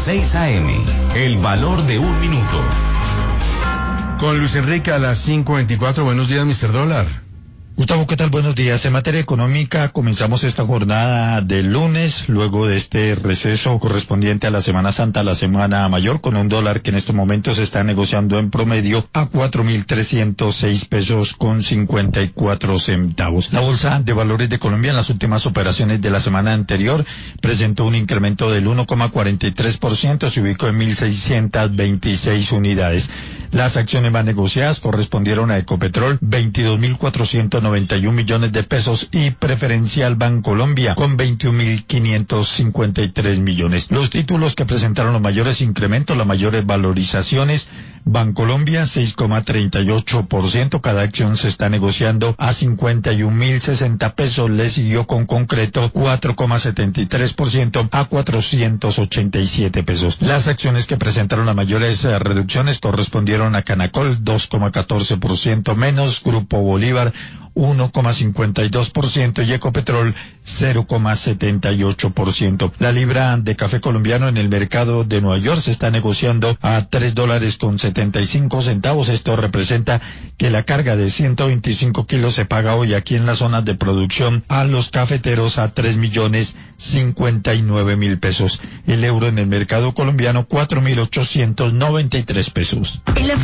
6 a.m. El valor de un minuto. Con Luis Enrique a las 5:24. Buenos días, Mr. Dólar. Gustavo, ¿qué tal? Buenos días. En materia económica, comenzamos esta jornada del lunes, luego de este receso correspondiente a la Semana Santa, la Semana Mayor, con un dólar que en estos momentos se está negociando en promedio a 4.306 pesos con 54 centavos. La Bolsa de Valores de Colombia en las últimas operaciones de la semana anterior presentó un incremento del 1,43%, se ubicó en 1.626 unidades. Las acciones más negociadas correspondieron a Ecopetrol, 22.491 millones de pesos, y Preferencial Bancolombia con 21.553 millones. Los títulos que presentaron los mayores incrementos, las mayores valorizaciones: Bancolombia 6,38%, cada acción se está negociando a 51.060 pesos, le siguió con Concreto 4,73% a 487 pesos. Las acciones que presentaron las mayores reducciones correspondieron a Canacol 2,14% menos, Grupo Bolívar 1,52% y Ecopetrol 0,78%. La libra de café colombiano en el mercado de Nueva York se está negociando a $3.75. Esto representa que la carga de 125 kilos se paga hoy aquí en las zonas de producción a los cafeteros a 3.059.000 pesos. El euro en el mercado colombiano 4.893 pesos.